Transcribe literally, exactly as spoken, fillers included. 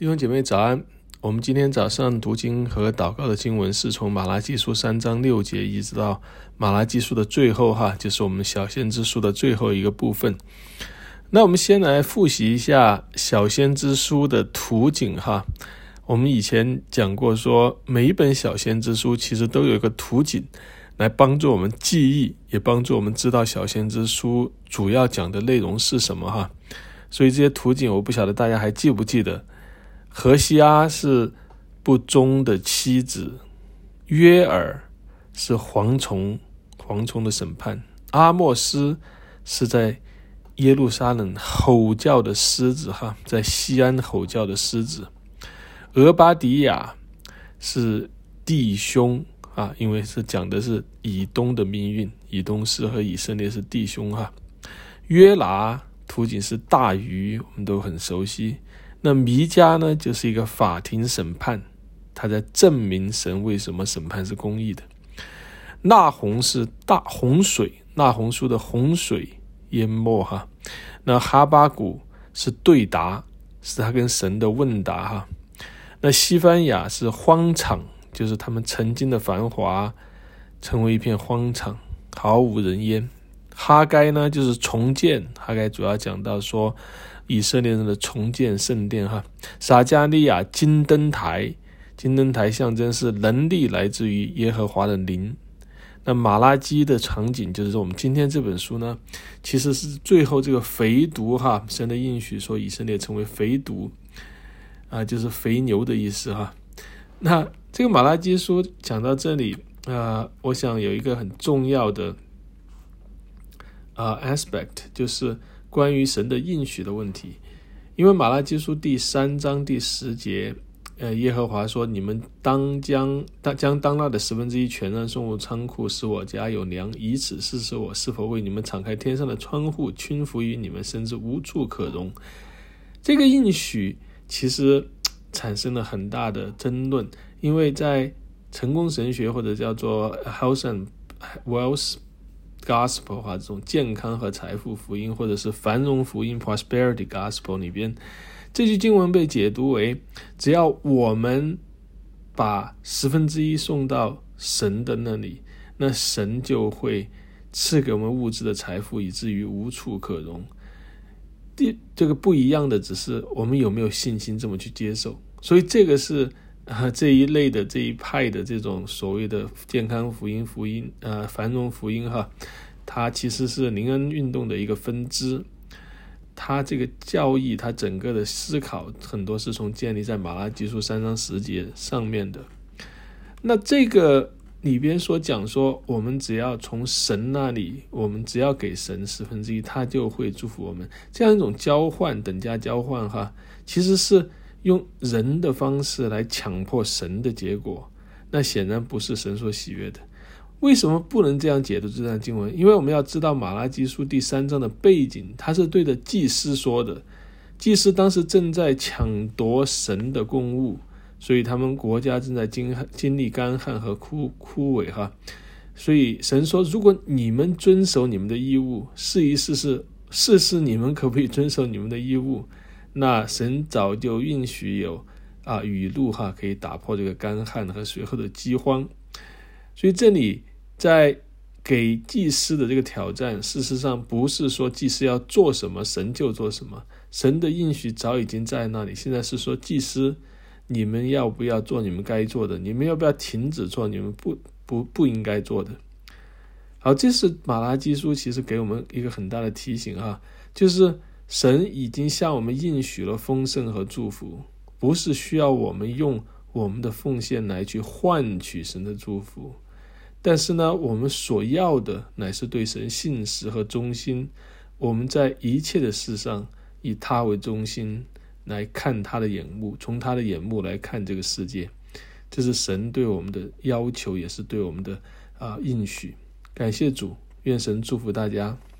弟兄姐妹早安，我们今天早上读经和祷告的经文是从马拉基书三章六节一直到马拉基书的最后哈，就是我们小先知书的最后一个部分。那我们先来复习一下小先知书的图景哈。我们以前讲过说，每一本小先知书其实都有一个图景来帮助我们记忆，也帮助我们知道小先知书主要讲的内容是什么哈。所以这些图景我不晓得大家还记不记得。何西阿是不忠的妻子，约珥是蝗虫蝗虫的审判，阿莫斯是在耶路撒冷吼叫的狮子哈，在西安吼叫的狮子，俄巴底亚是弟兄啊，因为是讲的是以东的命运，以东是和以色列是弟兄哈。约拿图景是大鱼，我们都很熟悉。那弥迦呢，就是一个法庭审判，他在证明神为什么审判是公义的。那洪是大洪水，那洪书的洪水淹没哈。那哈巴谷是对答，是他跟神的问答哈。那西番雅是荒场，就是他们曾经的繁华成为一片荒场，毫无人烟。哈该呢，就是重建，哈该主要讲到说以色列人的重建圣殿哈。撒迦利亚金灯台，金灯台象征是能力来自于耶和华的灵。那马拉基的场景就是说，我们今天这本书呢，其实是最后这个肥犊哈，神的应许说以色列成为肥犊啊，就是肥牛的意思哈。那这个马拉基书讲到这里啊，我想有一个很重要的啊 aspect， 就是关于神的应许的问题。因为马拉基书第三章第十节，呃，耶和华说：“你们当将当将当纳的十分之一全然送入仓库，使我家有粮，以此试试我是否为你们敞开天上的窗户，倾福于你们，甚至无处可容。”这个应许其实产生了很大的争论，因为在成功神学或者叫做 Health and Wealth Gospel 啊，这种健康和财富福音，或者是繁荣福音 Prosperity Gospel 里边，这句经文被解读为，只要我们把十分之一送到神的那里，那神就会赐给我们物质的财富，以至于无处可容。这个不一样的只是我们有没有信心这么去接受。所以这个是啊，这一类的这一派的这种所谓的健康福音福音呃繁荣福音哈，它其实是灵恩运动的一个分支。它这个教义，它整个的思考很多是从建立在马拉基书三章十节上面的。那这个里边所讲说，我们只要从神那里，我们只要给神十分之一，他就会祝福我们。这样一种交换，等价交换哈，其实是用人的方式来强迫神的结果，那显然不是神所喜悦的。为什么不能这样解读这段经文？因为我们要知道马拉基书第三章的背景，它是对着祭司说的。祭司当时正在抢夺神的供物，所以他们国家正在经经历干旱和枯枯萎哈。所以神说，如果你们遵守你们的义务，试一试试试试你们可不可以遵守你们的义务，那神早就允许有啊雨露哈，可以打破这个干旱和随后的饥荒。所以这里在给祭司的这个挑战，事实上不是说祭司要做什么神就做什么，神的应许早已经在那里。现在是说祭司，你们要不要做你们该做的？你们要不要停止做你们不不不应该做的？好，这是马拉基书其实给我们一个很大的提醒啊，就是神已经向我们应许了丰盛和祝福，不是需要我们用我们的奉献来去换取神的祝福。但是呢，我们所要的乃是对神信实和忠心，我们在一切的事上以他为中心来看他的眼目，从他的眼目来看这个世界。这是神对我们的要求，也是对我们的、呃、应许。感谢主，愿神祝福大家。